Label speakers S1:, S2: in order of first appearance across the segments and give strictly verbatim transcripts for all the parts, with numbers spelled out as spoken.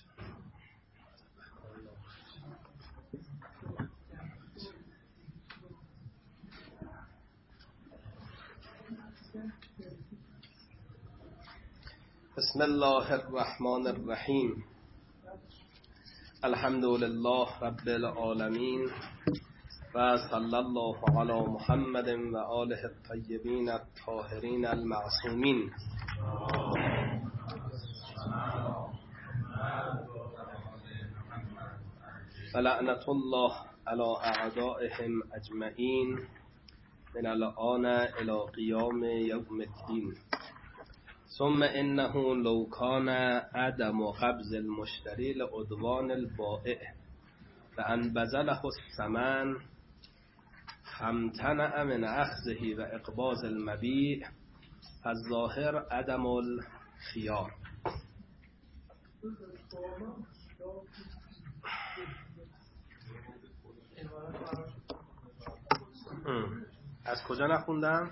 S1: بسم الله الرحمن الرحیم. الحمد لله رب العالمین و صلی الله علی محمد و آله الطیبین الطاهرین المعصومین. و لعنت الله علی اعدائهم اجمعین من الآن الی قیام یوم الدین. ثم انه لو كان عدم قبض المشتري لعدوان البائع فان بذله الثمن فامتنع من اخذه و اقباض المبيع فالظاهر عدم الخيار. از کجا نخوندم؟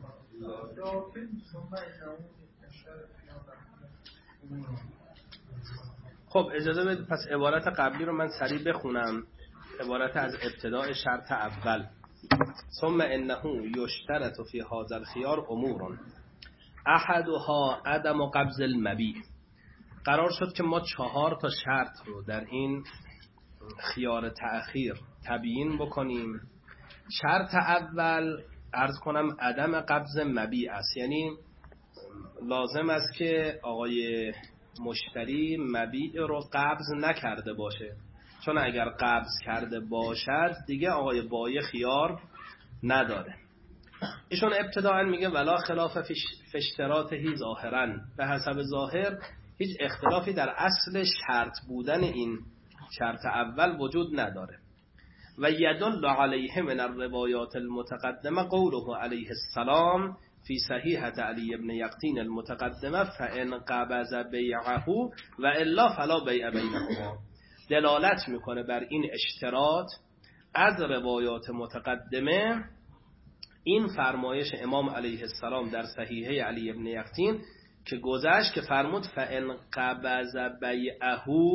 S1: خب اجازه بدید پس عبارت قبلی رو من سریع بخونم. عبارت از ابتداء شرط اول. ثم انه یشترط فی هذا الخیار امور احدها عدم قبض المبیع. قرار شد که ما چهار تا شرط رو در این خیار تأخیر تبیین بکنیم. شرط اول عرض کنم عدم قبض مبیع است، یعنی لازم است که آقای مشتری مبیع رو قبض نکرده باشه، چون اگر قبض کرده باشد دیگه آقای بایع خیار نداره. ایشون ابتداء میگه ولا خلاف فی اشتراطه ظاهرا، به حسب ظاهر هیچ اختلافی در اصل شرط بودن این شرط اول وجود نداره. و یدل علیه من الروایات المتقدمه قوله علیه السلام فی صحیحة علی ابن یقطین المتقدمه فان قبض بیعه و الا فلا بیع بینهما. دلالت میکنه بر این اشتراط از روایات متقدمه این فرمایش امام علیه السلام در صحیحه علی ابن یقطین که گذشت که فرمود فان قبض بیعه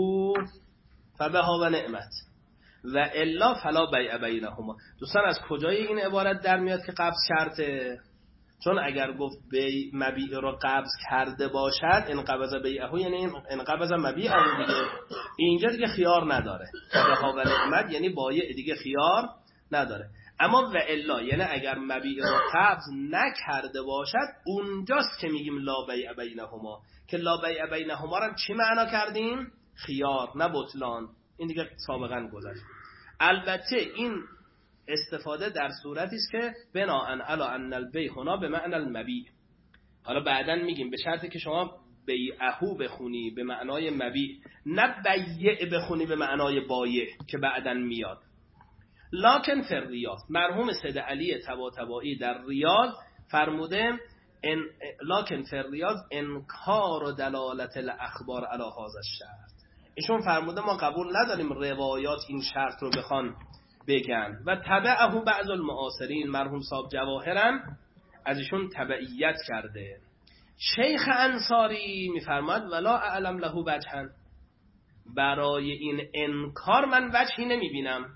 S1: فبها و نعمت و الا فلا بیع بینهما. دوستان از کجای این عبارت در میاد که قبض کرده؟ چون اگر گفت بی مبیع رو قبض کرده باشد ان قبض بیعه یعنی ان قبض مبیعه دیگه اینجا دیگه خیار نداره. بها و نعمت یعنی بایع دیگه خیار نداره. اما و الا یعنی اگر مبیع رو قبض نکرده باشد اونجاست که میگیم لا بیع بینهما، که لا بیع بینهما رو چی معنا کردیم؟ خیار نه بطلان. این دیگه سابقا گذشت. البته این استفاده در صورتی است که بناء علی ان البیع هنا به معنی المبیع. حالا بعداً میگیم به شرطی که شما بیعهو بخونی به معنای مبیع، نه بیع بخونی به معنای بایع که بعداً میاد. لکن فی ریاض مرحوم سید علی طباطبایی در ریاض فرموده ان لکن فی ریاض انکار و دلالت الاخبار علی هذا الشرط. ایشون فرموده ما قبول نداریم روایات این شرط رو بخوان بگن و تبعه بعض المعاصرین. مرحوم صاحب جواهرن از ایشون تبعیت کرده. شیخ انصاری میفرماد ولا اعلم له وجها، برای این انکار من وجهی نمیبینم.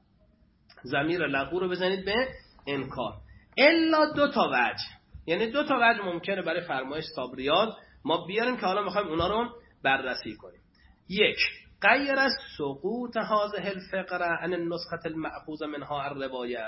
S1: ضمیر لغو رو بزنید به انکار. الا دو تا وجه، یعنی دو تا وجه ممکنه برای فرمایش صاحب ریاض ما بیاریم که حالا میخوایم اونا رو بررسی کنیم. یک، غیر از سقوط هذه الفقره عن النسخه المأخوذ منها الروایه.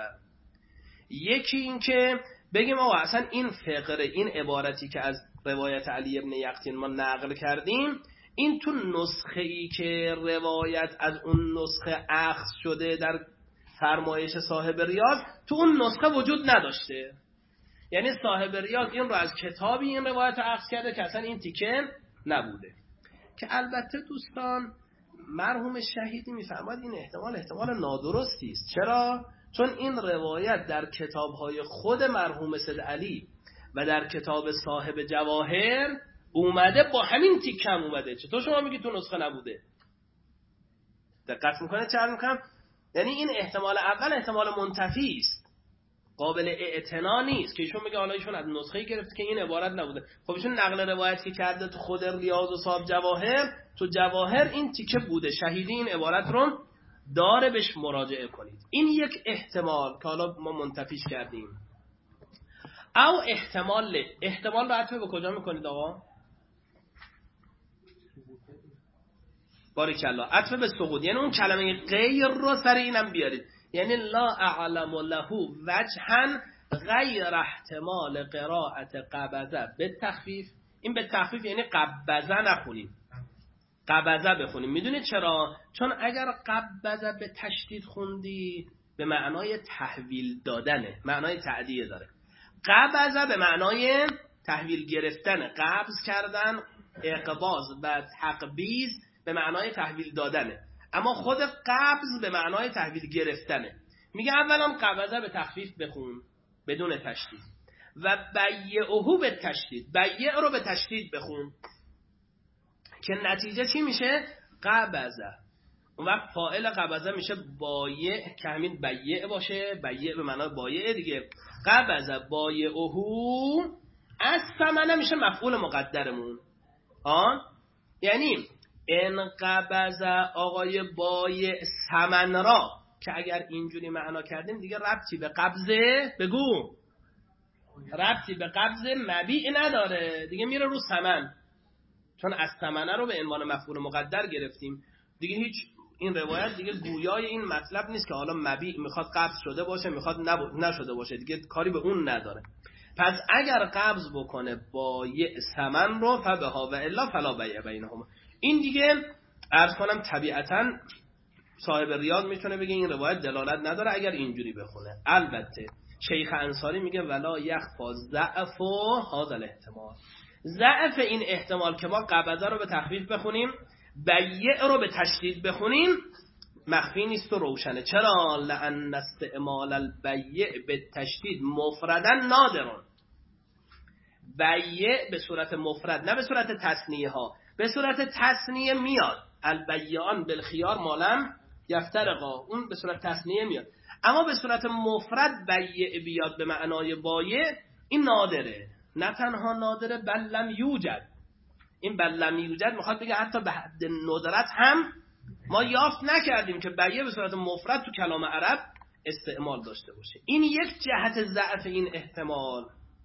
S1: یکی این که بگیم آقا اصلا این فقره، این عبارتی که از روایت علی ابن یقطین ما نقل کردیم، این تو نسخه ای که روایت از اون نسخه اخذ شده در فرمایش صاحب ریاض تو اون نسخه وجود نداشته. یعنی صاحب ریاض این رو از کتابی این روایت اخذ کرده که اصلا این تیکه نبوده. که البته دوستان مرحوم شهیدی میفرماد این احتمال احتمال نادرستی است. چرا؟ چون این روایت در کتاب‌های خود مرحوم سید علی و در کتاب صاحب جواهر اومده، با همین تیکه هم اومده. چطور شما میگی تو نسخه نبوده؟ دقت میکنه چه میکنم؟ یعنی این احتمال اول احتمال منتفی است، قابل اعتنا نیست که ایشون میگه حالا ایشون از نسخه‌ای گرفت که این عبارت نبوده. خب ایشون نقل روایت که کرده تو خود ریاض و صاحب جواهر تو جواهر این تیکه بوده شهیدی این عبارت رو داره، بهش مراجعه کنید. این یک احتمال که حالا ما منتفیش کردیم. او احتمال ل. احتمال رو عطف به کجا میکنید آقا؟ باریکالله، عطف به سقوط. یعنی اون کلمه غیر رو سر اینم بیارید. یعنی لا اعلم له وجها غیر احتمال قراءت قبضه به تخفیف. این به تخفیف یعنی قبضه نخونیم، قبضه بخونیم. میدونید چرا؟ چون اگر قبضه به تشدید خوندی به معنای تحویل دادنه، معنای تعدیه داره. قبضه به معنای تحویل گرفتن، قبض کردن، اقباض و تقبیض به معنای تحویل دادنه. اما خود قبض به معنای تحویل گرفتنه. میگه اولا قبضه به تخفیف بخون بدون تشدید و بیعهو به تشدید، بیع رو به تشدید بخون که نتیجه چی میشه؟ قبضه. اون وقت فاعل قبضه میشه بایع که همین بیع باشه، بیع به معنای بایع دیگه. قبضه بایعهو از ثمنه میشه مفعول مقدرمون. آن یعنی ان قبضه آقای بایع ثمن را، که اگر اینجوری معنا کردیم دیگه ربطی به قبضه، بگو ربطی به قبضه مبیع نداره دیگه، میره رو ثمن، چون از ثمنه رو به عنوان مفعول مقدر گرفتیم دیگه. هیچ این روایت دیگه گویای این مطلب نیست که حالا مبیع میخواد قبض شده باشه میخواد نشده باشه، دیگه کاری به اون نداره. پس اگر قبض بکنه بایع ثمن رو فبها و الا فلا بیع بینهما. این دیگه عرض کنم طبیعتاً صاحب ریاض میتونه بگه این روایت دلالت نداره اگر اینجوری بخونه. البته شیخ انصاری میگه ولا یخفا ضعف هذا الاحتمال، ضعف این احتمال که ما قبضه رو به تخفیف بخونیم بیع رو به تشدید بخونیم مخفی نیست و روشنه. چرا؟ لأن استعمال البیع به تشدید مفردا نادرون. بیع به صورت مفرد نه به صورت تثنیه ها، به صورت تثنیه میاد البیعان بالخیار مالم یفترقا، اون به صورت تثنیه میاد. اما به صورت مفرد بیع بیاد به معنای بایع این نادره. نه تنها نادره بل لم یوجد. این بل لم یوجد میخواد بگه حتی به حد ندرت هم ما یافت نکردیم که بیع به صورت مفرد تو کلام عرب استعمال داشته باشه. این یک جهت ضعف این احتمال.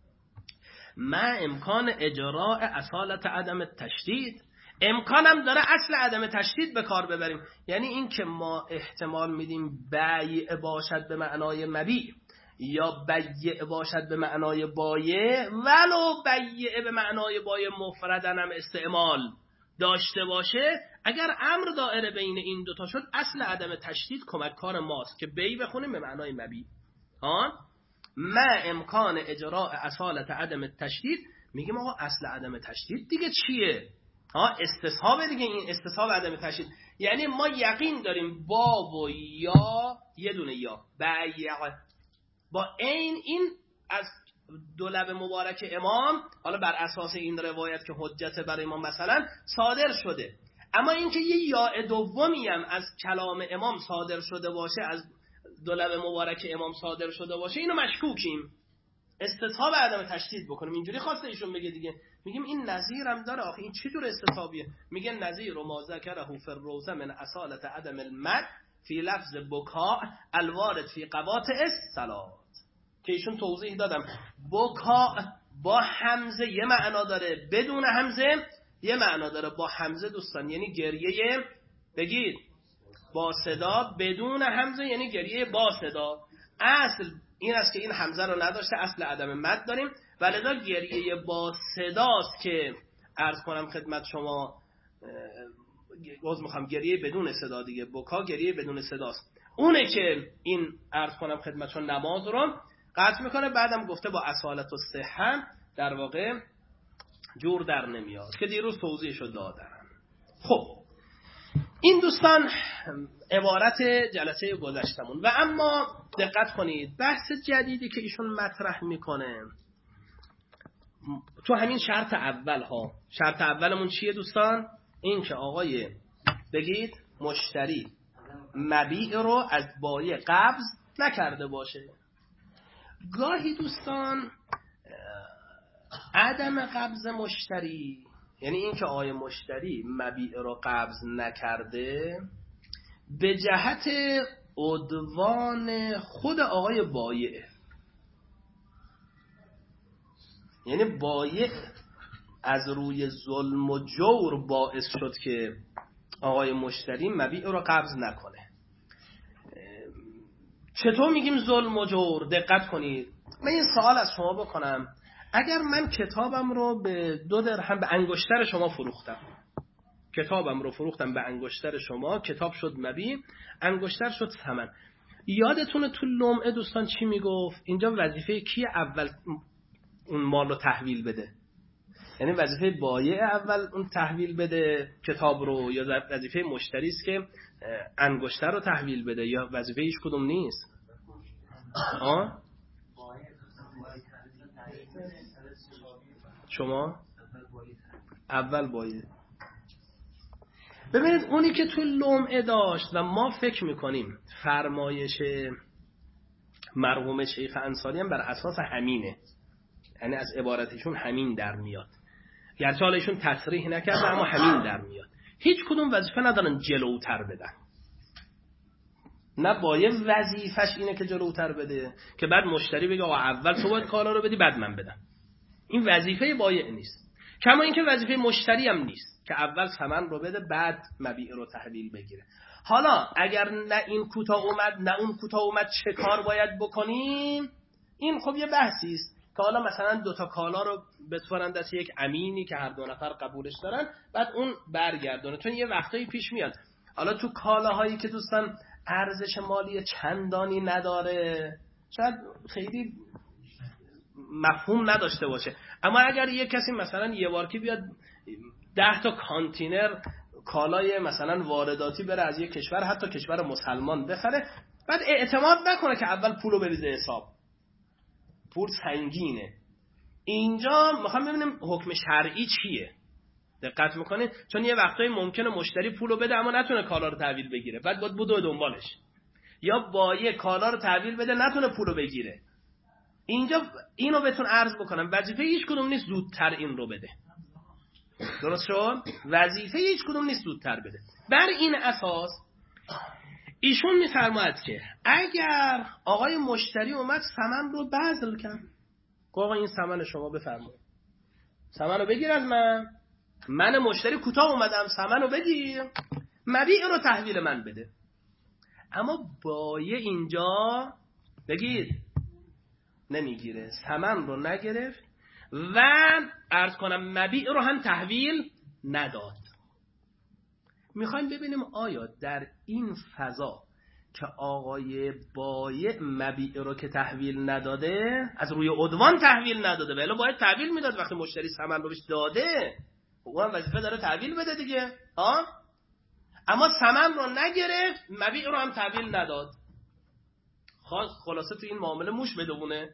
S1: ما امکان اجراء اصالت عدم تشدید، امکانم داره اصل عدم تشدید به کار ببریم. یعنی این که ما احتمال میدیم بیع باشد به معنای مبیع یا بیع باشد به معنای بایع، ولو بیع به معنای بایع مفردن هم استعمال داشته باشه، اگر امر دائره بین این دوتا شد اصل عدم تشدید کمک کار ماست که بی بخونیم به معنای مبیع. ها ما امکان اجراء اصالت عدم تشدید، میگیم آقا اصل عدم تشدید دیگه چیه؟ ها استصحاب دیگه. این استصحاب عدم تشدید یعنی ما یقین داریم با و یا یه دونه یا بیع با این این از دو لب مبارک امام، حالا بر اساس این روایت که حجت برای ما مثلا صادر شده. اما اینکه یه یا دومی هم از کلام امام صادر شده باشه، از دو لب مبارک امام صادر شده باشه، اینو مشکوکیم. استصحاب عدم تشدید بکنیم. اینجوری خواسته ایشون بگه دیگه. میگیم این نظیر هم داره. آخه این چه جور استصحابیه؟ میگه نظیر و ما ذکره فی الروضه من اصالت عدم المد فی لفظ بکا الوارد فی قواطع الصلات، که ایشون توضیح دادم بکا با همزه یه معنا داره، بدون همزه یه معنا داره. با همزه دوستان یعنی گریه بگید با صدا، بدون همزه یعنی گریه با صدا. اصل این است که این همزه رو نداشته، اصل عدم مد داریم، ولذا گریه با صداست که عرض کنم خدمت شما، باز میخوام گریه بدون صدا دیگه، بکا گریه بدون صداست. اونه که این عرض کنم خدمت شما نماز رو قطع میکنه. بعدم گفته با اصالت و صحه در واقع جور در نمیاد که دیروز توضیحشو دادم. خب این دوستان عبارت جلسه گذشتمون. و اما دقت کنید بحث جدیدی که ایشون مطرح میکنه تو همین شرط اول ها. شرط اولمون چیه دوستان؟ این که آقای بگید مشتری مبیع رو از بایع قبض نکرده باشه. گاهی دوستان عدم قبض مشتری یعنی این که آقای مشتری مبیع رو قبض نکرده به جهت عدوان خود آقای بایع، یعنی بایع از روی ظلم و جور باعث شد که آقای مشتری مبیع رو قبض نکنه. چطور میگیم ظلم و جور؟ دقت کنید. من این سوال از شما بکنم، اگر من کتابم رو به دو درهم به انگشتر شما فروختم، کتابم رو فروختم به انگشتر شما، کتاب شد مبیع، انگشتر شد ثمن. یادتونه تو لمعه دوستان چی میگفت؟ اینجا وظیفه کیه اول اون مال رو تحویل بده؟ یعنی وظیفه بایع اول اون تحویل بده کتاب رو، یا وظیفه مشتری است که انگشتر رو تحویل بده، یا وظیفه هیچ کدوم نیست؟ آه؟ شما اول بایع. ببینید اونی که تو لمعه داشت و ما فکر میکنیم فرمایش مرحوم شیخ انصاری هم بر اساس همینه، یعنی از عبارتشون همین در میاد، گرچه حالا ایشون تصریح نکرده اما همین در میاد. هیچ کدوم وظیفه ندارن جلوتر بدن. نه بایع وظیفش اینه که جلوتر بده که بعد مشتری بگه آقا اول تو باید کالا رو بدی بعد من بدم. این وظیفه بایع نیست. کما اینکه وظیفه مشتری هم نیست که اول ثمن رو بده بعد مبیع رو تحویل بگیره. حالا اگر نه این کوتاه اومد نه اون کوتاه اومد چه کار باید بکنیم؟ این خب یه بحثی است که حالا مثلا دوتا کالا رو بسپارن دست یک امینی که هر دو نفر قبولش دارن، بعد اون برگردونه. چون یه وقتایی پیش میاد حالا تو کالاهایی که دوستان ارزش مالی چندانی نداره، شاید خیلی مفهوم نداشته باشه، اما اگر یه کسی مثلا یه بار که بیاد ده تا کانتینر کالای مثلا وارداتی بره از یه کشور، حتی کشور مسلمان بخره، بعد اعتماد نکنه که اول پولو بریزه حساب، پول سنگینه. اینجا میخوام ببینیم حکم شرعی چیه. دقت میکنید؟ چون یه وقتایی ممکنه مشتری پولو بده اما نتونه کالا رو تحویل بگیره، بعد باید بدوه دنبالش، یا بایع کالا رو تحویل بده نتونه پولو بگیره. اینجا اینو بهتون عرض بکنم، وظیفه هیچ کدوم نیست زودتر این رو بده. درست شد؟ وظیفه هیچ کدوم نیست زودتر بده. بر این اساس ایشون میفرماید که اگر آقای مشتری اومد ثمن رو بذل کرد، آقا این ثمن شما بفرمایید، ثمن رو بگیر از من، من مشتری کوتاه اومدم، ثمن رو بگیر، مبیع رو تحویل من بده. اما بایع اینجا بگید نمیگیره، ثمن رو نگرفت و عرض کنم مبیع رو هم تحویل نداد. میخوایم ببینیم آیا در این فضا که آقای بایع مبیع رو که تحویل نداده، از روی عدوان تحویل نداده، ولی باید تحویل میداد وقتی مشتری ثمن رو بهش داده، اون هم وظیفه داره تحویل بده دیگه، ها؟ اما ثمن رو نگرفت، مبیع رو هم تحویل نداد. خلاصه تو این معامله موش بدونه.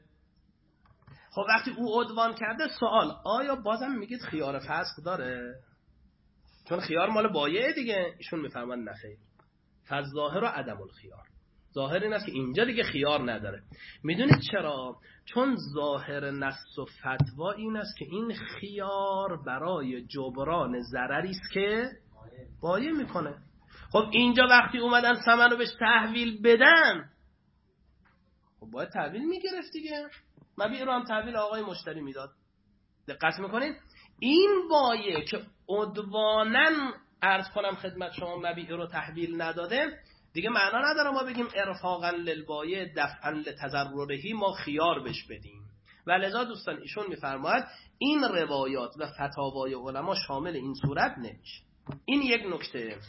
S1: خب وقتی او عدوان کرده، سوال آیا بازم میگید خیار فسخ داره؟ چون خیار مال بایعه دیگه. ایشون میفهمن نخیر، فالظاهر و عدم الخیار. ظاهر این است که اینجا دیگه خیار نداره. میدونید چرا؟ چون ظاهر نص و فتوا این است که این خیار برای جبران ضرری است که بایع میکنه. خب اینجا وقتی اومدن ثمن رو بهش تحویل بدن، خب باید تحویل میگرفت دیگه، مبیع رو هم تحویل آقای مشتری میداد. دقت میکنید؟ این بایع که عدواناً عرض کنم خدمت شما مبیع رو تحویل نداده، دیگه معنا نداره ما بگیم ارفاقا للبایع دفعا لتضررهی ما خیار بش بدیم. ولذا دوستان ایشون میفرماید این روایات و فتاوای علما شامل این صورت نمیشه. این یک نکته.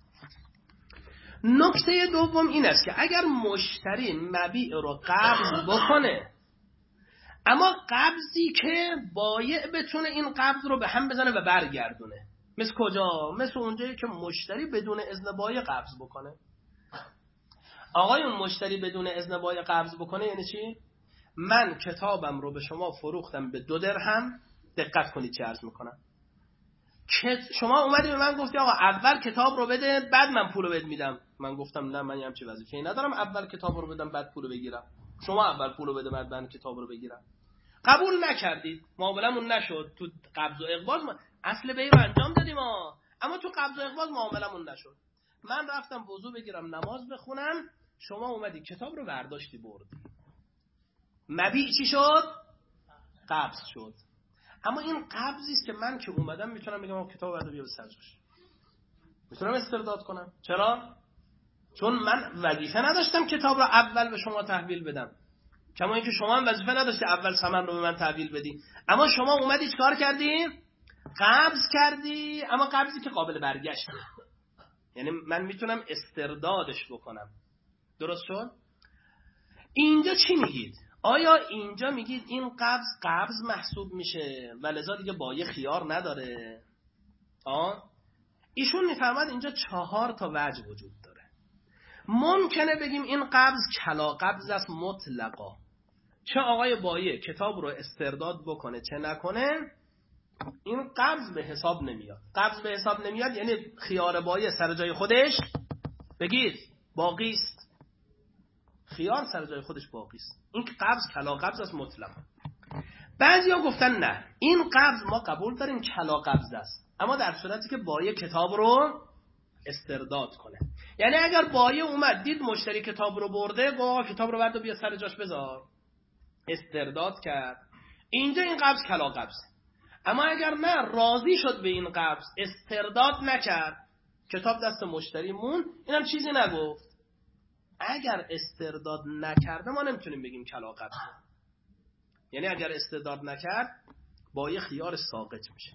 S1: نکته دوم این است که اگر مشتری مبیع رو قبض بکنه، اما قبضی که بایع بتونه این قبض رو به هم بزنه و برگردونه، مثل کجا؟ مثل اونجایی که مشتری بدون اذن بایع قبض بکنه. آقای اون مشتری بدون اذن بایع قبض بکنه یعنی چی؟ من کتابم رو به شما فروختم به دو درهم، دقت کنید چه عرض میکنم، شما اومدی به من گفتی آقا اول کتاب رو بده بعد من پولو بهت میدم. من گفتم نه، من همچین وظیفه‌ای ندارم اول کتاب رو بدم بعد پولو بگیرم، شما اول پولو بده بعد من کتاب رو بگیرم. قبول نکردید، معاملمون نشد، تو قبض و اقباض اصل بی رو انجام دادیم ها، اما تو قبض و اقباض معاملمون نشد. من رفتم وضو بگیرم نماز بخونم، شما اومدی کتاب رو برداشتی بردی، مبیع چی شد؟ قبض شد. اما این قبضی است که من که اومدم میتونم بگم کتاب بعدو بیا به سرجاش، میتونم استرداد کنم. چرا؟ چون من وظیفه نداشتم کتاب رو اول به شما تحویل بدم، کما اینکه شما هم وظیفه نداشتی اول ثمن رو به من تحویل بدی، اما شما اومدی چیکار کردی؟ قبض کردی، اما قبضی که قابل برگشته، یعنی من میتونم استردادش بکنم. درست شد؟ اینجا چی میگید؟ آیا اینجا میگید این قبض قبض محسوب میشه و لذا دیگه بایع خیار نداره؟ آه؟ ایشون میفرماد اینجا چهار تا وجه وجود داره. ممکنه بگیم این قبض کلا قبض است مطلقا، چه آقای بایع کتاب رو استرداد بکنه چه نکنه، این قبض به حساب نمیاد. قبض به حساب نمیاد یعنی خیار بایع سر جای خودش بگید باقی است، خیار سر جای خودش باقی است. این قبض کلا قبض است مطلقا. بعضیا گفتن نه، این قبض ما قبول داریم کلا قبض است، اما در صورتی که بایع کتاب رو استرداد کنه. یعنی اگر بایع اومد دید مشتری کتاب رو برده، گفت کتاب رو برد و بیا سر جاش بذار، استرداد کرد، اینجا این قبض کلا قبضه. اما اگر نه راضی شد به این قبض، استرداد نکرد، کتاب دست مشتری مون، اینم چیزی نگفت، اگر استرداد نکرده ما نمیتونیم بگیم کلا قبضه. یعنی اگر استرداد نکرد بایع خیار ساقط میشه.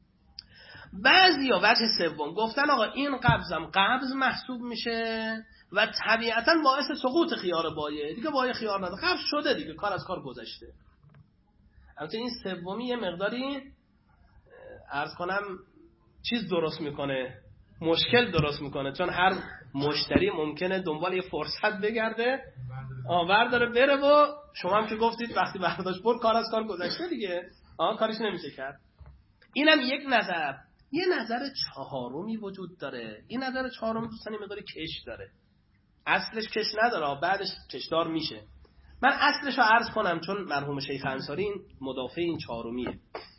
S1: بعضیا وجه سوم گفتن آقا این قبضم قبض محسوب میشه و طبیعتا باعث سقوط خیار بایع، دیگه بایع خیار نداره، قبض شده دیگه، کار از کار گذشته. البته این سومی یه مقداری عرض کنم چیز درست میکنه، مشکل درست میکنه، چون هر مشتری ممکنه دنبال یه فرصت بگرده آه برداره بره و شما هم که گفتید وقتی برداشت برد کار از کار گذشته دیگه، آه کارش نمیشه کرد. اینم یک نظر. یه نظر چهارمی وجود داره. این نظر چهارم دوستان یه مقداری کش داره، اصلش کش نداره، بعدش کشدار میشه. من اصلش رو عرض کنم چون مرحوم شیخ انصاری این مدافع این چهارمیه.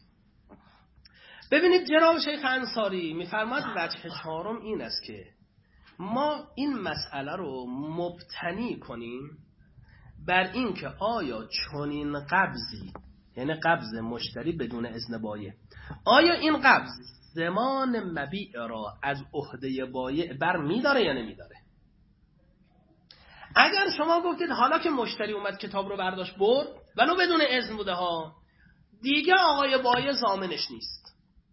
S1: ببینید جناب شیخ انصاری میفرماد وجه چهارم این است که ما این مسئله رو مبتنی کنیم بر این که آیا چنین قبضی، یعنی قبض مشتری بدون اذن بایع، آیا این قبض زمان مبیع را از عهده بایع بر میداره یا نمیداره. اگر شما گفتید حالا که مشتری اومد کتاب رو برداشت برد ولو بدون اذن بوده ها، دیگه آقای بایع ضامنش نیست،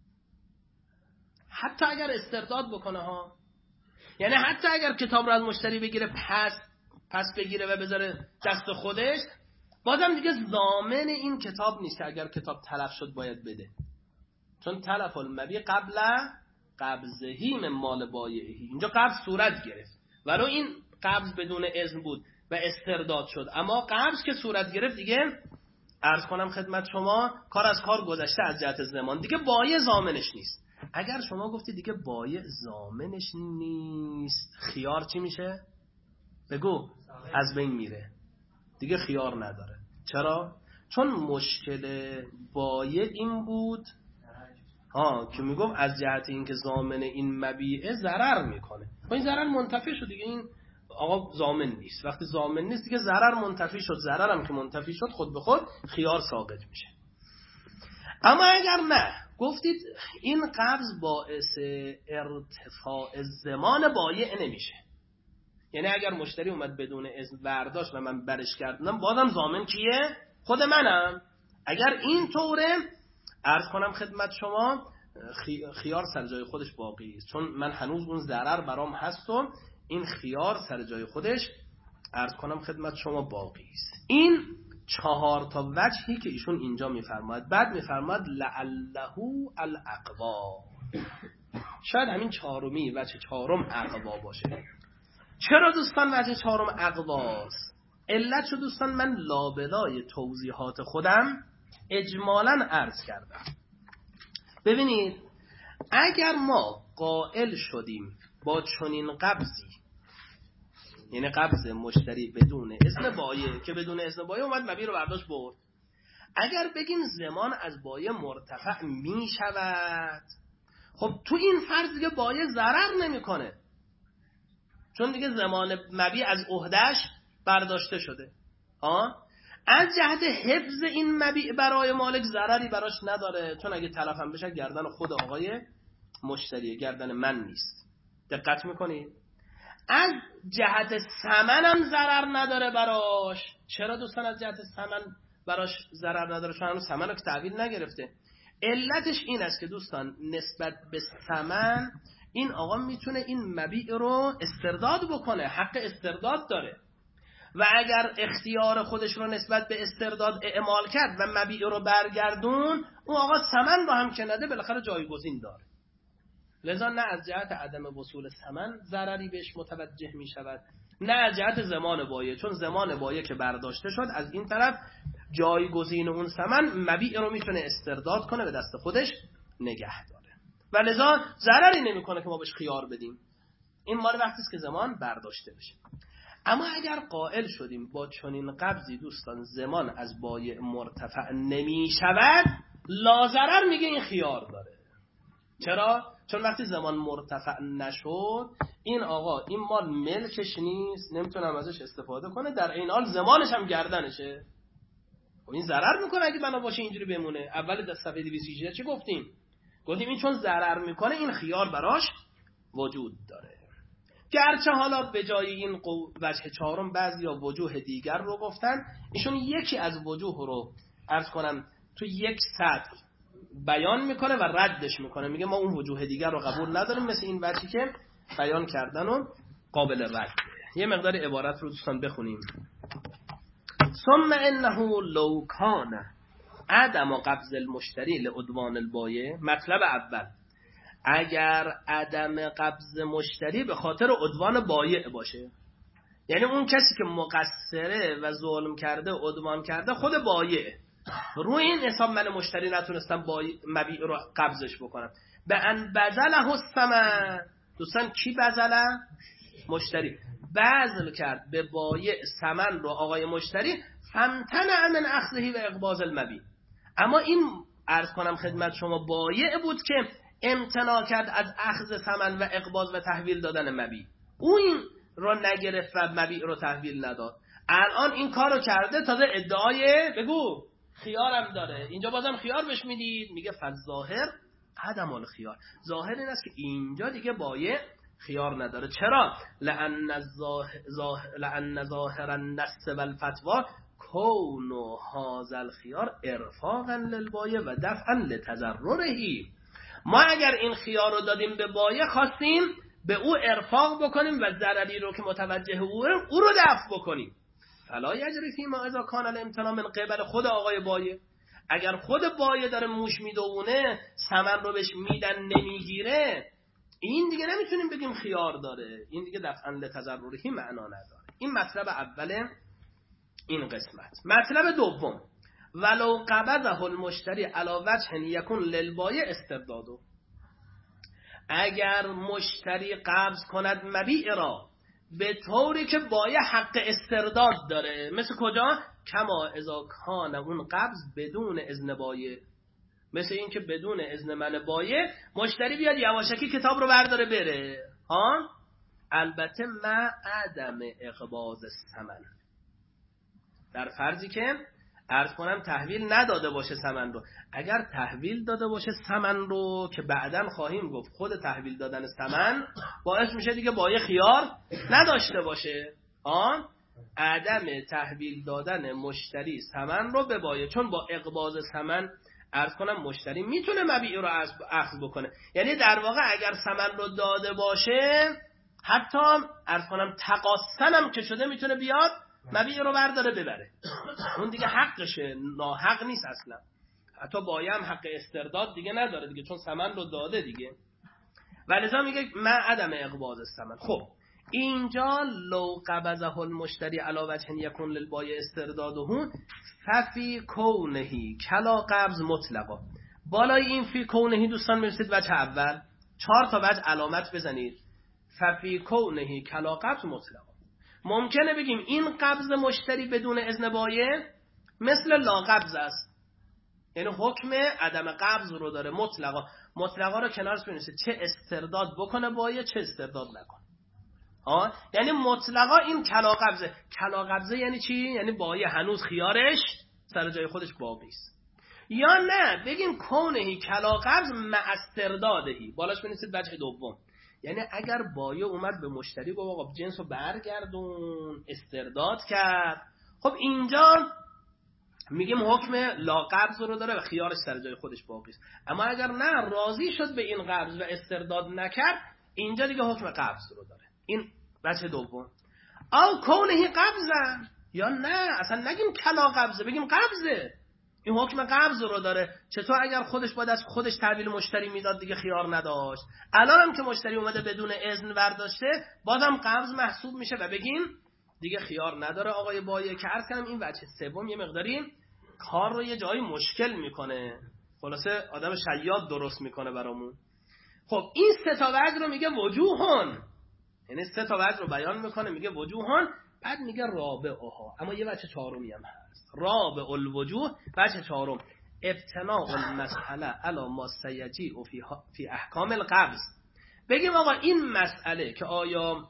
S1: حتی اگر استرداد بکنه ها، یعنی حتی اگر کتاب رو از مشتری بگیره پس پس بگیره و بذاره دست خودش، بازم دیگه ضامن این کتاب نیست که اگر کتاب تلف شد باید بده، چون تلف المبیع قبل قبضهی من مال بایعی، اینجا قبض صورت گرفت ولو این قبض بدون اذن بود و استرداد شد، اما قبض که صورت گرفت دیگه عرض کنم خدمت شما کار از کار گذشته از جهت زمان، دیگه بایع ضامنش نیست. اگر شما گفتی دیگه بایع ضامنش نیست، خیار چی میشه؟ بگو. از بین میره، دیگه خیار نداره. چرا؟ چون مشکل بایع این بود ها که میگفت از جهت اینکه ضامن این مبیعه ضرر میکنه، این ضرر منتفی شد دیگه، این آقا ضامن نیست، وقتی ضامن نیست دیگه ضرر منتفی شد، ضررم که منتفی شد خود به خود خیار ساقط میشه. اما اگر نه گفتید این قبض باعث ارتفاع زمان بایع نمیشه، یعنی اگر مشتری اومد بدون اذن برداشت و من برش کردم بازم ضامن کیه؟ خود منم. اگر این طوره عرض کنم خدمت شما خیار سر جای خودش باقی است، چون من هنوز اون ضرر برام هست و این خیار سر جای خودش عرض کنم خدمت شما باقی است. این چهار تا وجهی که ایشون اینجا میفرماید. بعد میفرماید لعله الاقوا، شاید همین چهارمی وجه چهارم اقوا باشه. چرا دوستان وجه چهارم اقواست؟ علت شو دوستان من لابلای توضیحات خودم اجمالاً عرض کردم. ببینید اگر ما قائل شدیم با چنین قبضی، یعنی قبض مشتری بدون اذن بایع که بدون اذن بایع اومد مبیع رو برداشت برد، اگر بگیم زمان از بایع مرتفع می شود، خب تو این فرض دیگه بایع ضرر نمیکنه، چون دیگه زمان مبیع از عهدهش برداشته شده. ها؟ از جهت حفظ این مبیع برای مالک ضرری براش نداره، چون اگه تلف هم بشه گردن خود آقای مشتریه، گردن من نیست. دقت میکنید؟ از جهت ثمن هم ضرر نداره براش. چرا دوستان از جهت ثمن براش ضرر نداره؟ چون هنوز ثمن رو که تحویل نگرفته. علتش این است که دوستان نسبت به ثمن این آقا میتونه این مبیع رو استرداد بکنه، حق استرداد داره و اگر اختیار خودش رو نسبت به استرداد اعمال کرد و مبیع رو برگردون، اون آقا ثمن رو هم که نده بالاخره جایگزین داره. لذا نه از جهت عدم وصول ثمن ضرری بهش متوجه می شود، نه از جهت زمان بایع، چون زمان بایع که برداشته شد از این طرف جایگزین اون ثمن مبیع رو میتونه استرداد کنه به دست خودش نگه داره و لذا ضرری نمیکنه که ما بهش خیار بدیم. این مال وقتی است که زمان برداشته بشه. اما اگر قائل شدیم با چنین قبضی دوستان زمان از بایع مرتفع نمی شود، لا ضرر میگه این خیار داره. چرا؟ چون وقتی زمان مرتفع نشد این آقا این مال ملکش نیست، نمیتونم ازش استفاده کنه، در این حال زمانش هم گردنشه. و این ضرر میکنه اگه بنا باشه اینجوری بمونه. اول دست صفحه دویست و هجده چی گفتیم؟ گفتیم این چون ضرر میکنه این خیار براش وجود داره. گرچه حالا به جای این وجه چهارم بعضی یا وجوه دیگر رو گفتن، ایشون یکی از وجوه رو عرض کنم تو یک سطر بیان میکنه و ردش میکنه، میگه ما اون وجوه دیگر رو قبول نداریم، مثل این وجهی که بیان کردن و قابل رد. یه مقدار عبارت رو دوستان بخونیم. ثم انه لو کان عدم قبض المشتری لعدوان البایع. مطلب اول، اگر عدم قبض مشتری به خاطر عدوان بایع باشه، یعنی اون کسی که مقصره و ظلم کرده عدوان کرده خود بایع، روی این حساب من مشتری نتونستم مبیع رو قبضش بکنم، به ان بذله الثمن. دوستان کی بذله؟ مشتری بذل کرد به بایع ثمن رو آقای مشتری، فامتنع من اخذه و اقباض المبیع. اما این عرض کنم خدمت شما بایع بود که امتناع کرد از اخذ ثمن و اقباض و تحویل دادن مبیع، اون این رو نگرفت و مبیع رو تحویل نداد. الان این کار رو کرده، تازه ادعای بگو خیارم داره. اینجا بازم خیار بهش میدید، میگه فظاهر عدم الخیار. ظاهر این است که اینجا دیگه بایع خیار نداره. چرا؟ لأن ظاهر لأن ظاهر النص والفتوى کون هذا الخيار ارفاقا للبایع و دفعا لتضرره. ما اگر این خیار رو دادیم به بایع، خواستیم به او ارفاق بکنیم و ضرری رو که متوجه او او رو دفع بکنیم. فلا یجری فیما اذا کان الامتناع من قبل خود آقای بایع. اگر خود بایع داره موش میدونه ثمن رو بهش میدن نمیگیره، این دیگه نمیتونیم بگیم خیار داره، این دیگه دفعا لتضرره معنا نداره. این مطلب اوله این قسمت. مطلب دوم، ولو قبضه المشتری علی وجه یکون للبایع استرداده. اگر مشتری قبض کند مبیع را به طوری که بایع حق استرداد داره، مثل کجا؟ کما اذا کان اون قبض بدون اذن بایع، مثل این که بدون اذن من بایع مشتری بیاد یواشکی کتاب رو برداره بره، ها، البته مع عدم اقباض الثمن، در فرضی که عرض کنم تحویل نداده باشه ثمن رو. اگر تحویل داده باشه ثمن رو، که بعداً خواهیم گفت خود تحویل دادن ثمن باعث میشه دیگه بایع خیار نداشته باشه، آن عدم تحویل دادن مشتری ثمن رو به بایع، چون با اقباض ثمن عرض کنم مشتری میتونه مبیع رو اخذ بکنه. یعنی در واقع اگر ثمن رو داده باشه، حتی عرض کنم تقاصن هم که شده میتونه بیاد مبیع رو برداره ببره، اون دیگه حقشه، ناحق نیست اصلا. حتی بایع هم حق استرداد دیگه نداره دیگه، چون ثمن رو داده دیگه. ولذا میگه من عدم اقباض الثمن. خب اینجا لو قبضه المشتری علی وجه یکون للبایع استرداده ففی کونه کلا قبض مطلقا. بالای این فی کونه دوستان میرسید وجه اول، چهار تا وجه علامت بزنید. ففی کونه کلا قبض مطلقا، ممکنه بگیم این قبض مشتری بدون اذن بایع مثل لا قبض است. یعنی حکم عدم قبض رو داره مطلقا. مطلقا رو کنارش بنویسید، چه استرداد بکنه بایه چه استرداد نکنه. ها یعنی مطلقا این کلا قبضه. کلا قبضه یعنی چی؟ یعنی بایه هنوز خیارش سر جای خودش باقی است. یا نه بگیم کونهی کلا قبض مع استردادهی، بالاش بنویسید وجه دوم. یعنی اگر بایه اومد به مشتری گفت آقا جنس رو برگردون، استرداد کرد، خب اینجا میگیم حکم لا قبض رو داره و خیارش سر جای خودش باقی است. اما اگر نه راضی شد به این قبض و استرداد نکرد، اینجا دیگه حکم قبض رو داره. این بچه دوم. او کونهی قبضن، یا نه اصلا نگیم کلا قبضه، بگیم قبضه، این حکم قبض رو داره. چطور اگر خودش باید از خودش تحویل مشتری میداد دیگه خیار نداشت، الان هم که مشتری اومده بدون اذن برداشته بازم قبض محسوب میشه و بگیم دیگه خیار نداره آقای بایه. که عرض کنم این وجه سوم یه مقداری کار رو یه جایی مشکل میکنه، خلاصه آدم شیاد درست میکنه برامون. خب این سه تا وجه رو میگه وجوهن، یعنی سه تا وجه رو بیان میکنه میگه وجوهن، بعد میگه رابعها. اما یه وجه چهارمی هم هست، رابع الوجوه. وجه چهارم ابتناء المسئله علی ما سیجیء فی فی احکام القبض. بگیم آقا این مسئله که آیا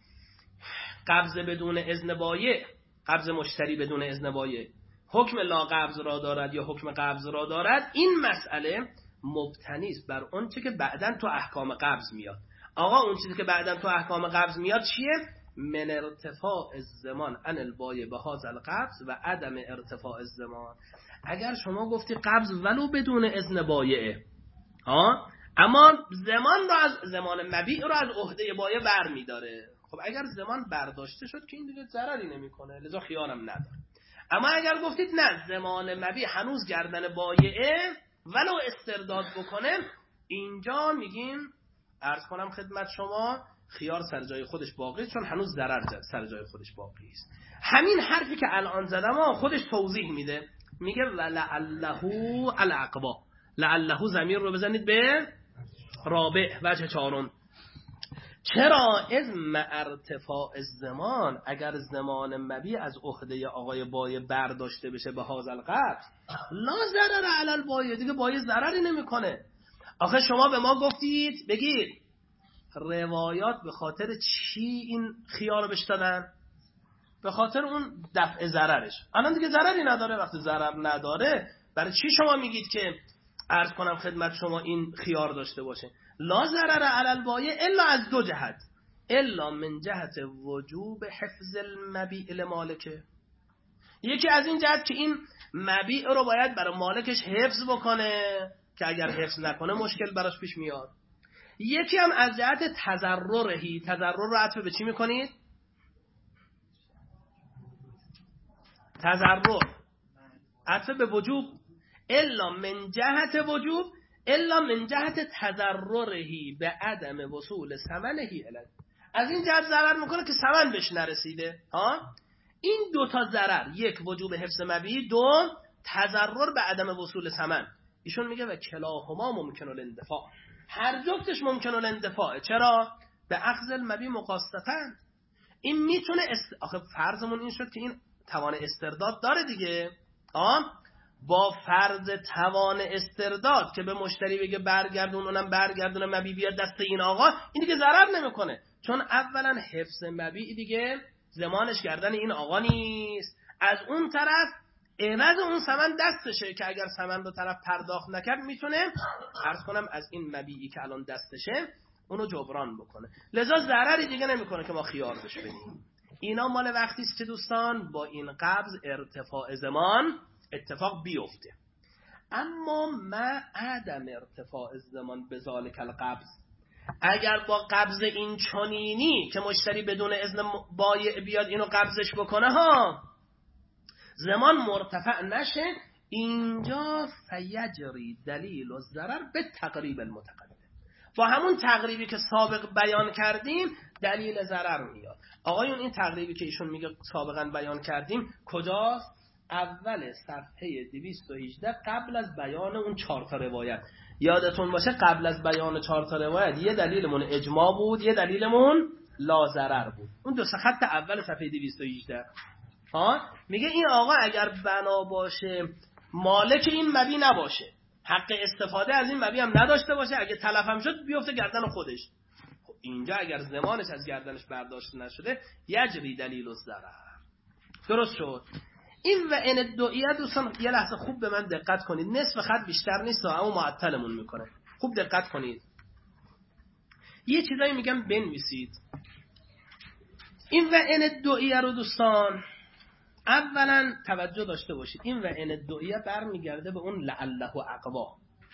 S1: قبض بدون اذن بایع، قبض مشتری بدون اذن بایع حکم لا قبض را دارد یا حکم قبض را دارد، این مسئله مبتنی است بر اون چیزی که بعداً تو احکام قبض میاد. آقا اون چیزی که بعداً تو احکام قبض میاد چیه؟ من ارتفاع الزمان عن البایع بهذا القبض و عدم ارتفاع الزمان. اگر شما گفتی قبض ولو بدون اذن بایعه، ها اما زمان رو از زمان مبیع رو از عهده بایع برمی‌داره، خب اگر زمان برداشته شد که این دیگه ضرری نمی‌کنه، لذا خیارم نداره. اما اگر گفتید نه زمان مبیع هنوز گردن بایعه ولو استرداد بکنه، اینجا میگیم عرض کنم خدمت شما خیار سر جای خودش باقی است، چون هنوز ضرر سر جای خودش باقی است. همین حرفی که الان زدم خودش توضیح میده، میگه ولعله العقبا. لعله ضمیر رو بزنید به رابع وجه چهارم. چرا؟ از ارتفاع الزمان، اگر زمان مبیع از عهده آقای بایع برداشته بشه به هذا القبض لا ضرر علی البایع، دیگه بایع ضرری نمیکنه. آخه شما به ما گفتید بگید روایات به خاطر چی این خیار رو بهش دادن؟ به خاطر اون دفع ضررش. الان دیگه ضرری نداره، وقتی ضرر نداره برای چی شما میگید که عرض کنم خدمت شما این خیار داشته باشه؟ لا ضرر علی البایع الا از دو جهت، الا من جهت وجوب حفظ المبیع لمالکه. یکی از این جهت که این مبیع رو باید برای مالکش حفظ بکنه که اگر حفظ نکنه مشکل براش پیش میاد. یکی هم از جهت تضررهی. تضرر رو عطف به چی میکنید؟ تضرر عطف به وجوب. الا من جهت وجوب الا من جهت تضررهی به عدم وصول ثمنهی الی. از این جهت ضرر میکنه که ثمن بهش نرسیده. ها این دو تا ضرر، یک وجوب حفظ مبیع، دو تضرر به عدم وصول ثمن. ایشون میگه و کلاهما ممکن الاندفاع، هر جفتش ممکن الاندفاع. چرا؟ به اخذ المبیع مقاصدتن. این میتونه است... آخه فرضمون این شد که این توان استرداد داره دیگه. ها با فرض توان استرداد که به مشتری بگه برگردون، اونم برگردونه مبیع بیاد دست این آقا، این دیگه ضرر نمیکنه، چون اولا حفظ مبیع دیگه زمانش گردن این آقا نیست. از اون طرف عوض اون ثمن دستشه که اگر ثمن رو طرف پرداخت نکرد میتونه عرض کنم از این مبیعی که الان دستشه اونو جبران بکنه، لذا ضرری دیگه نمیکنه که ما خیار بش بدیم. اینا مال وقتی است که دوستان با این قبض ارتفاع زمان اتفاق بیفته. اما ما عدم ارتفاع زمان به ذالک القبض، اگر با قبض این چنینی که مشتری بدون اذن بایع بیاد اینو قبضش بکنه ها زمان مرتفع نشه، اینجا فیجری دلیل و ضرر به تقریب المتقدم. با همون تقریبی که سابق بیان کردیم دلیل ضرر میاد. آقایون این تقریبی که ایشون میگه سابقا بیان کردیم کجاست؟ اول صفحه دویست و هجده قبل از بیان اون چهار تا روایت. یادتون باشه قبل از بیان چهار تا روایت یه دلیلمون اجماع بود، یه دلیلمون لا ضرر بود. اون دو سه خط اول صفحه دویست و هجده ها میگه این آقا اگر بنا باشه مالک این مبی نباشه، حق استفاده از این مبی هم نداشته باشه، اگه تلف هم شد بیفته گردن خودش. خب اینجا اگر زمانش از گردنش برداشته نشده یجری دلیل الضرر. درست شد؟ این و ان الدعیه دوستان یه لحظه خوب به من دقت کنید، نصف خط بیشتر نیست اما معطلمون میکنه. خوب دقت کنید، یه چیزایی میگم بنویسید. این و ان الدعیه رو دوستان اولا توجه داشته باشید، این و ان الدعیه برمیگرده به اون لعله و اقوا،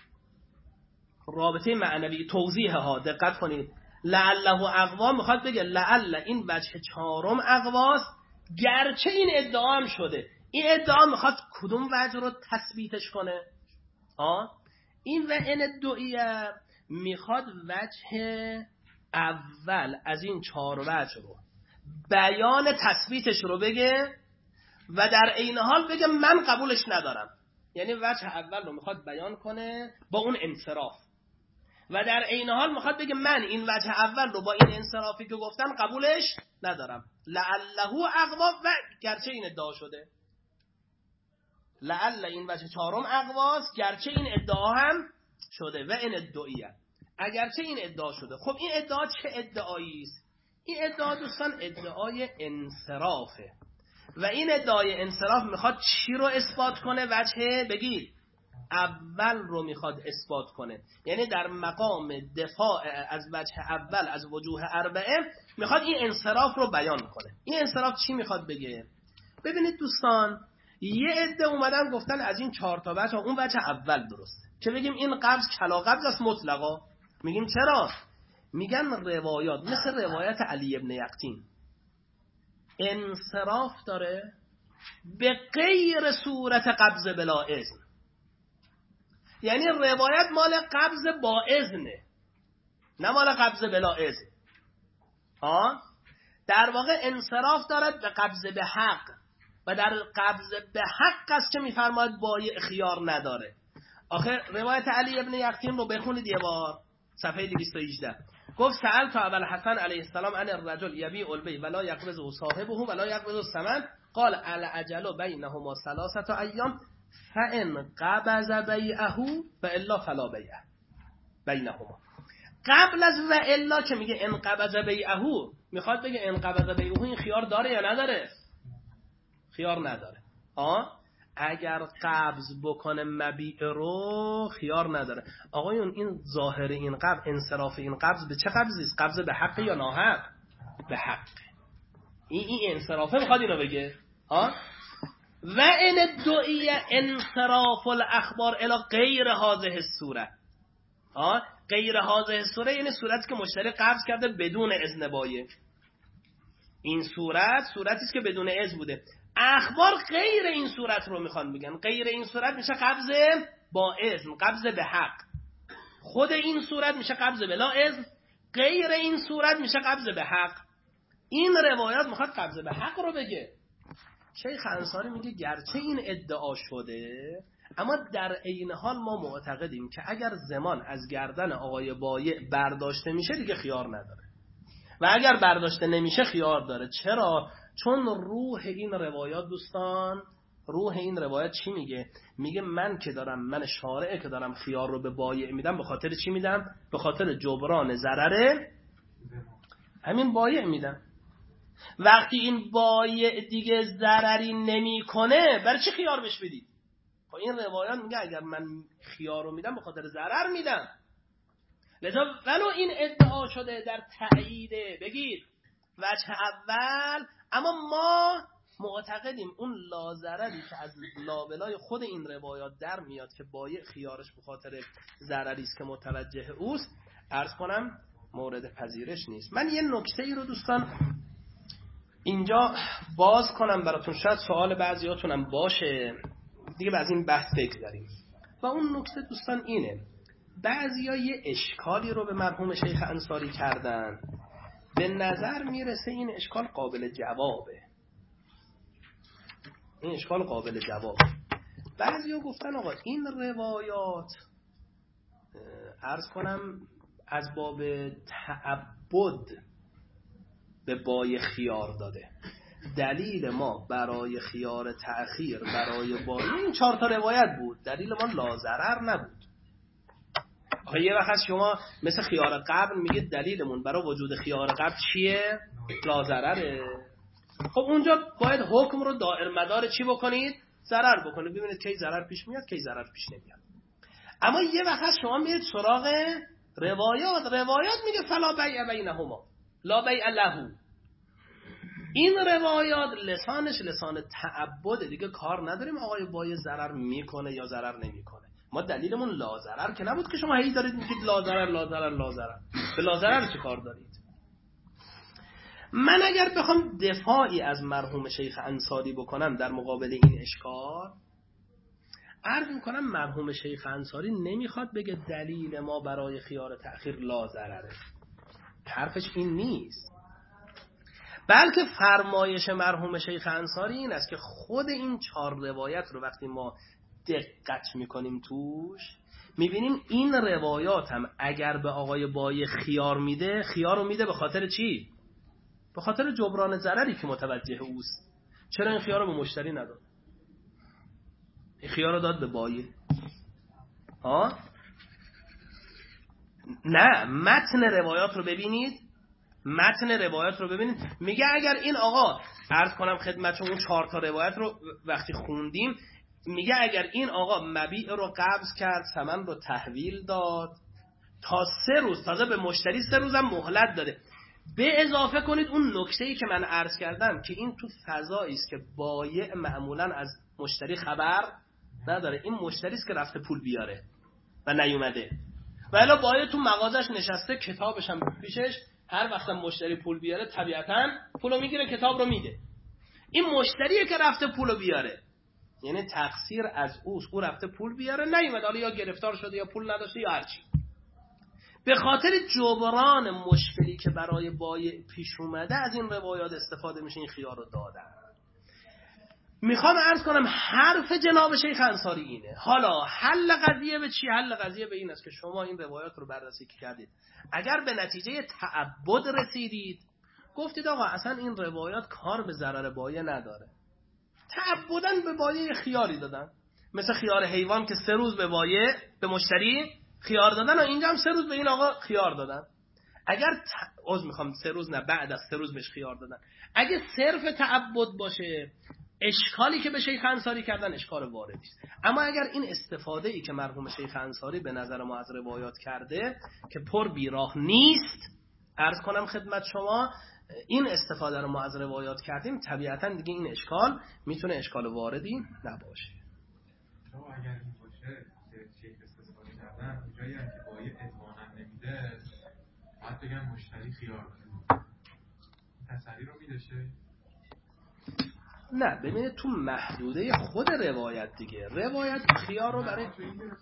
S1: رابطه معنوی توضیح ها. دقت کنید، لعله و اقوا میخواد بگه لعل این وجه چهارم اقواست، گرچه این ادعا هم شده. این ادعا میخواد کدوم وجه رو تثبیتش کنه؟ ها، این و ان الدعیه میخواد وجه اول از این چهار وجه رو بیان تثبیتش رو بگه و در عین حال بگه من قبولش ندارم. یعنی وجه اول رو میخواد بیان کنه با اون انصراف و در عین حال میخواد بگه من این وجه اول رو با این انصرافی که گفتم قبولش ندارم. لعله اقوا و گرچه این ادعا شده، لعل این وجه چهارم اقواست گرچه این ادعا هم شده. و این ادعیه اگرچه این ادعا شده. خب این ادعا چه ادعایی است؟ این ادعا دوستان ادعای انصرافه و این ادعای انصراف میخواد چی رو اثبات کنه؟ وجه بگید اول رو میخواد اثبات کنه. یعنی در مقام دفاع از وجه اول از وجوه اربعه میخواد این انصراف رو بیان کنه. این انصراف چی میخواد بگه؟ ببینید دوستان، یه عده اومدن گفتن از این چهار تا وجه اون وجه اول درسته، که بگیم این قبض کلا قبض است مطلقا. میگیم چرا؟ میگن روایات مثل روایت علی ابن یقطین انصراف داره به غیر صورت قبض بلا اذن. یعنی روایت مال قبض با اذنه، نه مال قبض بلا اذن. ها، در واقع انصراف دارد به قبض به حق و در قبض به حق است که میفرماید بایع خیار نداره. آخه روایت علی ابن یقطین رو بخونید یه بار، صفحه دویست و هجده. گفت سألت ابوالحسن علیه السلام عن الرجل یبیع البیع ولا یقبضه صاحبه ولا یقبضه الثمن قال الاجل بینهما ثلاثه ایام فان قبض بیعه فالا فلا بیع بینهما. قبل از و الا که میگه ان قبض بیعه، میخواد بگه ان قبض بیعه این خیار داره یا نداره؟ خیار نداره. آه اگر قبض بکنه مبیع رو خیار نداره. آقایون این ظاهر این قبض، انصراف این قبض به چه قبضی است؟ قبض به حق یا ناحق؟ به حق. این این انصرافه میخواد اینو بگه. ها، و ان الدعیه انصراف الاخبار الی غیر هذه الصوره. ها، غیر هذه الصوره یعنی صورتی که مشتری قبض کرده بدون اذن بایع. این صورت صورتی است که بدون اذن بوده. اخبار غیر این صورت رو میخوان بگن. غیر این صورت میشه قبض با اذن، قبض به حق. خود این صورت میشه قبض بلا اذن، غیر این صورت میشه قبض به حق. این روایات میخواد قبض به حق رو بگه. شیخ انصاری میگه گرچه این ادعا شده اما در عین حال ما معتقدیم که اگر زمان از گردن آقای بایع برداشته میشه دیگه خیار نداره و اگر برداشته نمیشه خیار داره. چرا؟ چون روح این روایات دوستان، روح این روایات چی میگه؟ میگه من که دارم، من شارعه که دارم خیار رو به بایع میدم، به خاطر چی میدم؟ به خاطر جبران ضرر همین بایع میدم. وقتی این بایع دیگه ضرری نمیکنه برای چی خیار بهش بدید؟ خب این روایات میگه اگر من خیار رو میدم به خاطر ضرر میدم. لذا ولو این ادعا شده در تأیید بگید وجه اول، اما ما معتقدیم اون لازرری که از لابلای خود این روایات در میاد که بایع خیارش به خاطر ضرری است که متوجه اوست، عرض کنم مورد پذیرش نیست. من یه نکته ای رو دوستان اینجا باز کنم براتون، شاید سوال بعضیاتونم باشه دیگه، بعد از این بحث بگذاریم. و اون نکته دوستان اینه، بعضیا یه اشکالی رو به مرحوم شیخ انصاری کردن، به نظر میرسه این اشکال قابل جوابه. این اشکال قابل جوابه. بعضیا گفتن آقا این روایات عرض کنم از باب تعبد به بایع خیار داده. دلیل ما برای خیار تأخیر برای بایع این چهار تا روایت بود. دلیل ما لاضرر نبود. آخه یه وقت شما مثل خیار قبل میگید دلیلمون برای وجود خیار قبل چیه؟ لاضرره. خب اونجا باید حکم رو دائر مدار چی بکنید؟ ضرر بکنید. ببینید کی ضرر پیش میاد کی ضرر پیش نمیاد. اما یه وقت شما میرید سراغ روایات. روایات میگه فلا بیع بینهما لا بیع له. این روایات لسانش لسان تعبد دیگه، کار نداریم آقای بایع ضرر میکنه یا ضرر نمیکنه. ما دلیلمون لا ضرر که نبود که شما هی دارید میگید لا ضرر لا ضرر لا ضرر. به لا ضرر چه کار دارید؟ من اگر بخوام دفاعی از مرحوم شیخ انصاری بکنم در مقابل این اشکال، عرض میکنم مرحوم شیخ انصاری نمیخواد بگه دلیل ما برای خیار تأخیر لا ضرره. حرفش این نیست، بلکه فرمایش مرحوم شیخ انصاری این است که خود این چهار روایت رو وقتی ما دقت میکنیم توش میبینیم این روایات هم اگر به آقای بایع خیار میده، خیار رو میده به خاطر چی؟ به خاطر جبران ضرری که متوجه اوست. چرا این خیار رو به مشتری نداد؟ این خیار رو داد به بایع. ها؟ نه، متن روایات رو ببینید. متن روایات رو ببینید. میگه اگر این آقا، عرض کنم خدمتتون اون چهار تا روایت رو وقتی خوندیم، میگه اگر این آقا مبیع رو قبض کرد، ثمن رو تحویل داد، تا سه روز، تازه به مشتری سه روز هم مهلت داده. به اضافه کنید اون نکته‌ای که من عرض کردم که این تو فضایی است که بایع معمولا از مشتری خبر نداره. این مشتری است که رفته پول بیاره و نیومده، و الا بایع تو مغازش نشسته، کتابش هم پیشش، هر وقت مشتری پول بیاره طبیعتاً پولو میگیره، کتاب رو میده. این مشتریه که رفته پولو بیاره، یعنی تقصیر از اوست. او رفته پول بیاره نیومد، حالا یا گرفتار شده یا پول نداشته یا هرچی. به خاطر جبران مشکلی که برای بایع پیش اومده از این روایات استفاده میشه، این خیار رو دادن. میخوام عرض کنم حرف جناب شیخ انصاری اینه. حالا حل قضیه به چی؟ حل قضیه به این است که شما این روایات رو بررسی کردید، اگر به نتیجه تعبد رسیدید، گفتید آقا اصلا این روایات کار به ضرر بایع نداره، تعبداً به بایع خیاری دادن، مثل خیار حیوان که سه روز به بایع به مشتری خیار دادن و اینجا هم سه روز به این آقا خیار دادن. اگر ت... از میخوام سه روز نه، بعد از سه روز بهش خیار دادن. اگه صرف تعبد باشه، اشکالی که به شیخ انصاری کردن اشکال واردی است. اما اگر این استفاده ای که مرحوم شیخ انصاری به نظر ما از روایات کرده که پر بیراه نیست، عرض کنم خدمت شما این استفاده رو ما از روایات کردیم، طبیعتا دیگه این اشکال میتونه اشکال واردی نباشه.
S2: شما اگر این باشه که شیخ استفاده کردن اونجایی هم که بایع اضمانا نمیده، باید بگن مشتری خیار داره، تسری رو میدشه؟
S1: نه ببینید تو محدوده خود روایت دیگه، روایت خیار رو برای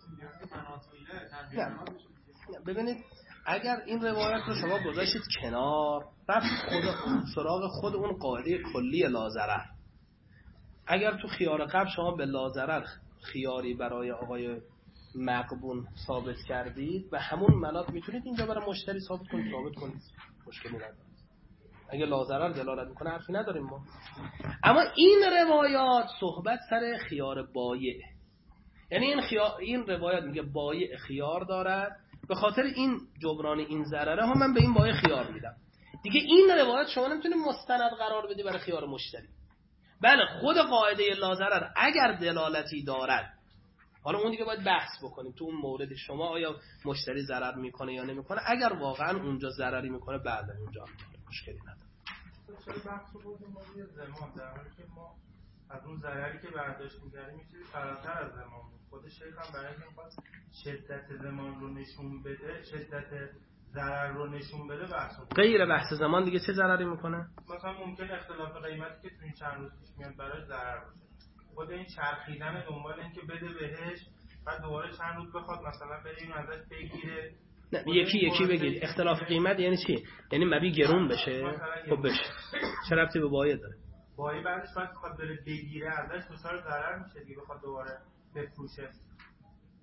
S1: نه. نه ببینید اگر این روایت رو شما گذاشتید کنار، رفت خود سراغ خود اون قاعده کلی لاضرر، اگر تو خیار قبل شما به لاضرر خیاری برای آقای مقبون ثابت کردید، و همون مناط میتونید اینجا برای مشتری ثابت کنید، ثابت کنید، مشکلی نداره. اگه لاضرر دلالت میکنه حرفی نداریم ما. اما این روایات صحبت سر خیار بایع، یعنی این خیار، این روایت میگه بایع خیار دارد، به خاطر این جبران این ضرره هم من به این بایع خیار میدم. دیگه این روایت شما نمیتونید مستند قرار بدی برای خیار مشتری. بله خود قاعده لاضرر اگر دلالتی دارد، حالا اون دیگه باید بحث بکنیم تو اون مورد شما آیا مشتری ضرر میکنه یا نمیکنه. اگر واقعا اونجا ضرری میکنه بعد اونجا مشکلی نداره.
S3: چرا بحث رو بودیم ما روی زمان، در حالی که ما از اون ضرری که برداشت می‌کردیم یه چیزی فراتر از زمان بود. خود شیخ هم برای اینکه می‌خواست شدت زمان رو نشون بده، شدت ضرر رو نشون بده بحث رو بود.
S1: غیر بحث زمان دیگه چه ضرری میکنه؟
S3: مثلا ممکن اختلاف قیمتی که تو این چند روز پیش میاد برای ضرر باشه. خود این چرخیدن دنبال اینکه بده بهش، بعد دوباره چند روز بخواد مثلا بره اینو ازش بگیره.
S1: نه یکی یکی بگید اختلاف قیمت یعنی چی؟ یعنی مبی گرون بشه. خب بشه، چه ربطی به بایع داره؟
S3: بایع بعدش بعد بخواد بره بگیره ازش، دچار ضرر میشه دیگه، بخواد دوباره بفروشه.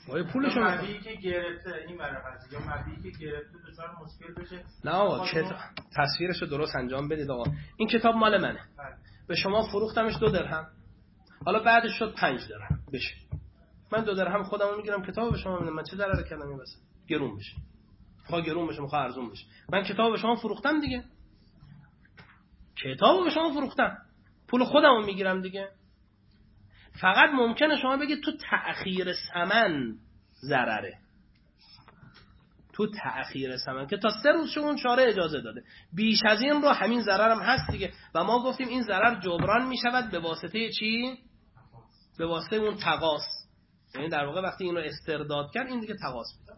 S1: آیا پولشو میخواد؟
S3: مبیعی که گرفته این ورقه یا مبیعی که گرفته دچار مشکل بشه.
S1: نه آقا کتاب تصویرشو درست انجام بدید آقا. این کتاب مال منه.
S3: بله.
S1: به شما فروختمش دو درهم. حالا بعدش شد پنج درهم. بشه. من دو درهم خودمو میگیرم کتابو به شما میدم. من چه ضرری کردم این واسه؟ گرون بشه. میخواد گرون بشه، میخواد ارزون بشه. من کتابو به شما فروختم دیگه. کتابو به شما فروختم. پول خودمو میگیرم دیگه. فقط ممکنه شما بگید تو تأخیر ثمن ضرره. تو تأخیر ثمن که تا سه روز شون شارع اجازه داده. بیش از این رو همین ضرر هم هست دیگه. و ما گفتیم این ضرر جبران میشود به واسطه چی؟ به واسطه اون تقاص. یعنی در واقع وقتی اینو استرداد کرد این دیگه تقاص میشه.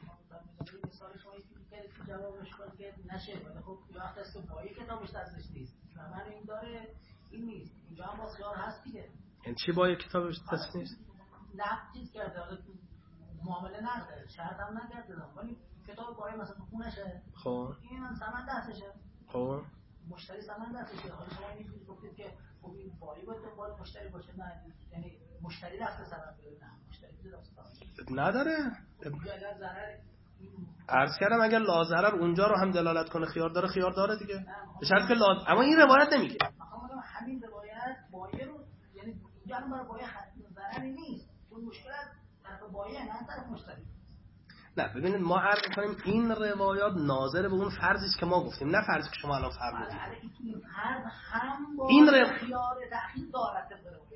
S4: جوابش کنه که نشه، ولی خب وقتی است که با یک کتابش دستش نیست ثمن این داره این نیست، اینجا هم باز خیار هست دیگه.
S1: این چی با یک کتابش دستش نیست؟
S4: نقد چیز کرده، معامله نقده، شرط هم نکرده، ولی کتاب بایی مثلا تو خونشه،
S1: خب
S4: این هم ثمن دستشه،
S1: خب
S4: مشتری ثمن دستشه. حالا شما اینجوری گفتید که خب این بایی باید دنبال مشتری باشه، نه یعنی مشتری دست ثمن بده، نه مشتری دست ثمن
S1: نداره.
S4: اگر ضرر
S1: عرض کردم اگر لازرر اونجا رو هم دلالت کنه خیار داره، خیار داره دیگه. به شرط که لاز... اما این روایت نمیگه.
S4: آخه همین روایت بایه رو یعنی اینجا هم برای بایه ضرری نیست. اون مشکل از طرف بایه نه طرف مشتری.
S1: نه ببینید ما عرض می‌کنیم این روایات ناظر به اون فرضی است که ما گفتیم، نه فرضی که شما الان فرمودید.
S4: این فرض هم با
S1: این رو...
S4: خیار تأخیر دارد روایت.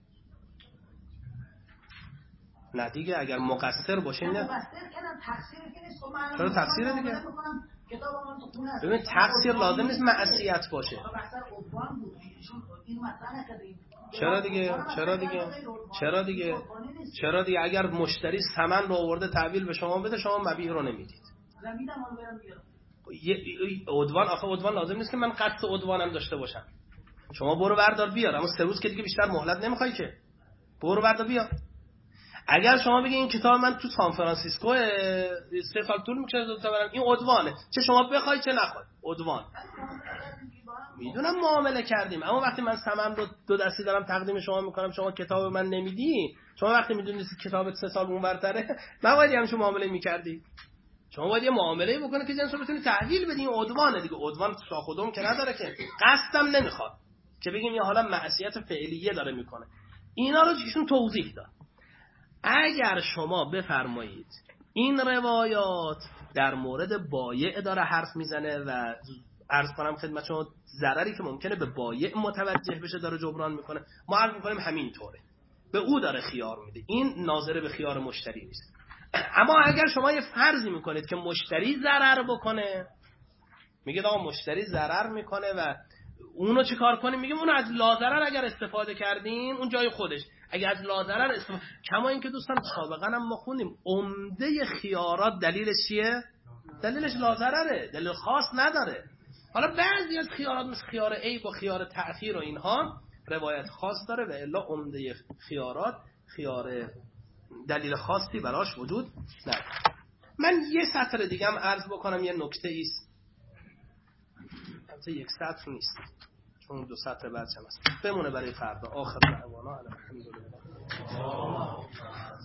S1: نه دیگه اگر مقصر باشه نه.
S4: مقصر کردن تقصیر که نیست. خب
S1: چرا تقصیر دیگه؟
S4: کتابم تو خونه است.
S1: ببین تقصیر لازم نیست معصیت باشه.
S4: مقصر عدوان بود. ایشون این مطرح نکردیم.
S1: چرا دیگه؟ چرا دیگه؟ چرا دیگه؟ چرا دیگه اگر مشتری ثمن رو آورده تحویل به شما بده شما مبیع رو نمیدید؟
S4: نمیدم اون برام بیارم.
S1: یه عدوان آخه عدوان لازم نیست که من قصد عدوانم داشته باشم. شما برو بردار بیار، اما سه روز که دیگه بیشتر مهلت نمیخوای که. برو بردار بیار. اگر شما بگید این کتاب من تو سان فرانسیسکو سه سال طول میکشه تا برم، این عدوانه، چه شما بخوای چه نخوای عدوان. میدونم معامله کردیم، اما وقتی من ثمن رو دو دستی دارم تقدیم شما میکنم شما کتاب من نمیدی، شما وقتی میدونید کتابت سه سال اونورتره نباید همچون معامله میکردی. شما باید یه معامله بکنه که جنسو بتونی تحویل بدی. این عدوانه دیگه. عدوان شاخودم که نداره که، قصدم نمیخواد که بگیم یا حالا معصیت فعلیه داره میکنه. اینا رو ایشون توضیح داد. اگر شما بفرمایید این روایات در مورد بایع داره حرف میزنه و عرض کنم خدمت شما ضرری که ممکنه به بایع متوجه بشه داره جبران میکنه، ما عرض میکنیم همین طوره، به او داره خیار میده، این ناظر به خیار مشتری نیست. اما اگر شما یه فرضی میکنید که مشتری ضرر بکنه، میگید آقا مشتری ضرر میکنه و اونو چی کار کنیم؟ میگیم اونو از لازرر اگر استفاده کردیم اون جای خودش، اگر از لازرر استفاده، کما اینکه دوستان سابقا هم ما خوندیم عمده خیارات دلیلش چیه؟ دلیلش لازرره، دلیل خاص نداره. حالا بعضی از خیارات مثل خیار عیب و خیار تأخیر و اینها روایت خاص داره و الا عمده خیارات خیار دلیل خاصی براش وجود نداره. من یه سطر دیگه هم عرض بکنم، یه نکته ایست، البته یک سطر نیست چون دو سطر بعد هم هست، بمونه برای فردا. آخر دعوانا الحمدلله.